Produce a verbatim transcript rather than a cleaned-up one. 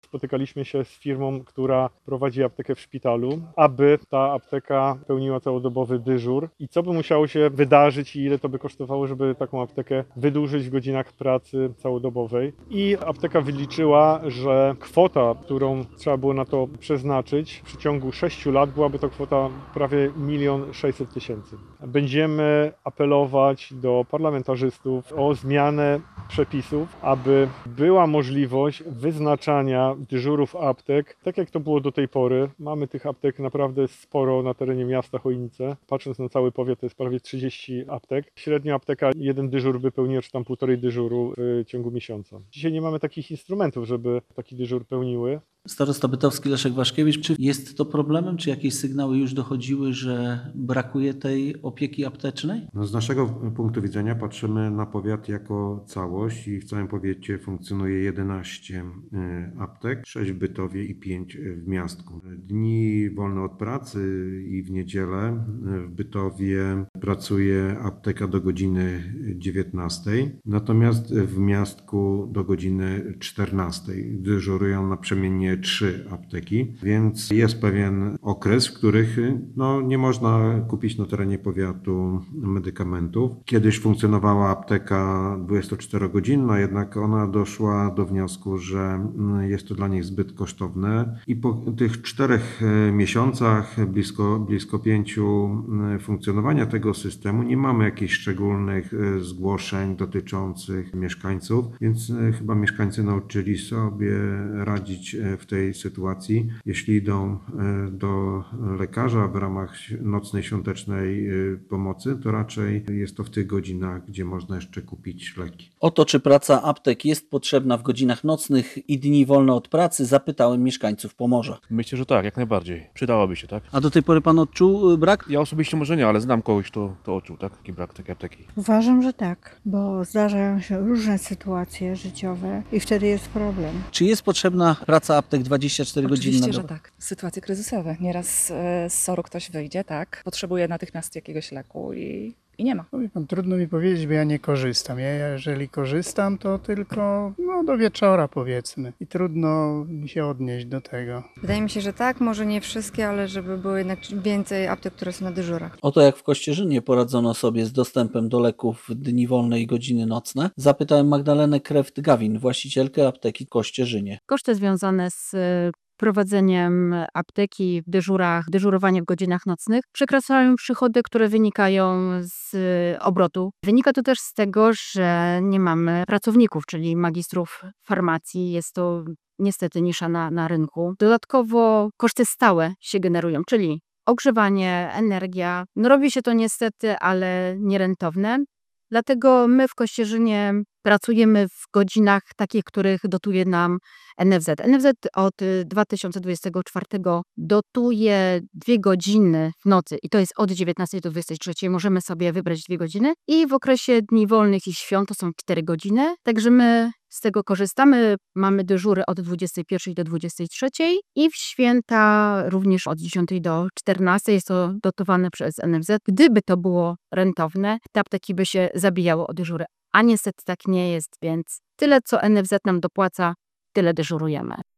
Spotykaliśmy się z firmą, która prowadzi aptekę w szpitalu, aby ta apteka pełniła całodobowy dyżur i co by musiało się wydarzyć i ile to by kosztowało, żeby taką aptekę wydłużyć w godzinach pracy całodobowej. I apteka wyliczyła, że kwota, którą trzeba było na to przeznaczyć w przeciągu sześciu lat byłaby to kwota prawie milion sześćset tysięcy. Będziemy apelować do parlamentarzystów o zmianę przepisów, aby była możliwość wyznaczania dyżurów aptek, tak jak to było do tej pory. Mamy tych aptek naprawdę sporo na terenie miasta Chojnice. Patrząc na cały powiat, to jest prawie trzydzieści aptek. Średnio apteka jeden dyżur by pełniła, czy tam półtorej dyżuru w ciągu miesiąca. Dzisiaj nie mamy takich instrumentów, żeby taki dyżur pełniły. Starosta bytomski Leszek Waszkiewicz, czy jest to problemem? Czy jakieś sygnały już dochodziły, że brakuje tej opieki aptecznej? No z naszego punktu widzenia patrzymy na powiat jako całość i w całym powiecie funkcjonuje jedenaście aptek, sześć w Bytowie i pięć w Miastku. Dni wolne od pracy i w niedzielę w Bytowie pracuje apteka do godziny dziewiętnastej, natomiast w Miastku do godziny czternastej. Dyżurują naprzemiennie trzy apteki, więc jest pewien okres, w których no, nie można kupić na terenie powiatu medykamentów. Kiedyś funkcjonowała apteka dwudziestoczterogodzinna, jednak ona doszła do wniosku, że jest to dla nich zbyt kosztowne i po tych czterech miesiącach, blisko, blisko pięciu funkcjonowania tego systemu nie mamy jakichś szczególnych zgłoszeń dotyczących mieszkańców, więc chyba mieszkańcy nauczyli sobie radzić w tej sytuacji. Jeśli idą do lekarza w ramach nocnej, świątecznej pomocy, to raczej jest to w tych godzinach, gdzie można jeszcze kupić leki. O to, czy praca aptek jest potrzebna w godzinach nocnych i dni wolne od pracy, zapytałem mieszkańców Pomorza. Myślę, że tak, jak najbardziej. Przydałoby się, tak? A do tej pory pan odczuł brak? Ja osobiście może nie, ale znam kogoś, kto to odczuł, tak? Taki brak takiej apteki. Uważam, że tak, bo zdarzają się różne sytuacje życiowe i wtedy jest problem. Czy jest potrzebna praca aptek dwadzieścia cztery godziny na Oczywiście, dobę? że tak. Sytuacje kryzysowe. Nieraz e, z soru ktoś wyjdzie, tak, potrzebuje natychmiast jakiegoś leku i, i nie ma. No wie pan, trudno mi powiedzieć, bo ja nie korzystam. Ja jeżeli korzystam, to tylko no, do wieczora powiedzmy i trudno mi się odnieść do tego. Wydaje mi się, że tak, może nie wszystkie, ale żeby było jednak więcej aptek, które są na dyżurach. O to, jak w Kościerzynie poradzono sobie z dostępem do leków w dni wolne i godziny nocne, zapytałem Magdalenę Kreft-Gawin, właścicielkę apteki w Kościerzynie. Koszty związane z prowadzeniem apteki w dyżurach, dyżurowanie w godzinach nocnych przekraczają przychody, które wynikają z obrotu. Wynika to też z tego, że nie mamy pracowników, czyli magistrów farmacji. Jest to niestety nisza na, na rynku. Dodatkowo koszty stałe się generują, czyli ogrzewanie, energia. No robi się to niestety, ale nierentowne. Dlatego my w Kościerzynie pracujemy w godzinach takich, których dotuje nam N F Z. N F Z od dwa tysiące dwudziestego czwartego dotuje dwie godziny w nocy i to jest od dziewiętnastej do dwudziestej trzeciej. Możemy sobie wybrać dwie godziny i w okresie dni wolnych i świąt to są cztery godziny. Także my z tego korzystamy. Mamy dyżury od dwudziestej pierwszej do dwudziestej trzeciej i w święta również od dziesiątej do czternastej. Jest to dotowane przez N F Z. Gdyby to było rentowne, te apteki by się zabijało o dyżury. A niestety tak nie jest, więc tyle co N F Z nam dopłaca, tyle dyżurujemy.